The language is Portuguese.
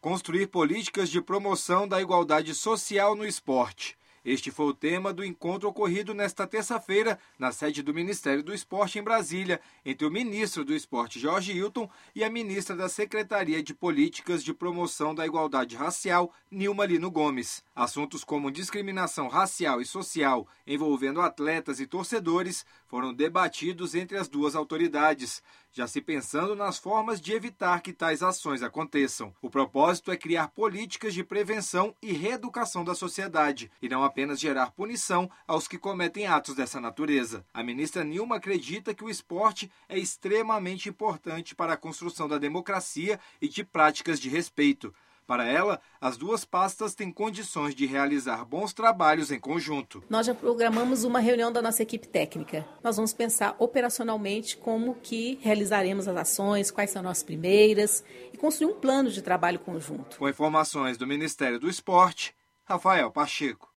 construir políticas de promoção da igualdade social no esporte. Este foi o tema do encontro ocorrido nesta terça-feira na sede do Ministério do Esporte em Brasília, entre o ministro do Esporte, Jorge Hilton, e a ministra da Secretaria de Políticas de Promoção da Igualdade Racial, Nilma Lino Gomes. Assuntos como discriminação racial e social envolvendo atletas e torcedores foram debatidos entre as duas autoridades, já se pensando nas formas de evitar que tais ações aconteçam. O propósito é criar políticas de prevenção e reeducação da sociedade, e não apenas gerar punição aos que cometem atos dessa natureza. A ministra Nilma acredita que o esporte é extremamente importante para a construção da democracia e de práticas de respeito. Para ela, as duas pastas têm condições de realizar bons trabalhos em conjunto. Nós já programamos uma reunião da nossa equipe técnica. Nós vamos pensar operacionalmente como que realizaremos as ações, quais são as primeiras e construir um plano de trabalho conjunto. Com informações do Ministério do Esporte, Rafael Pacheco.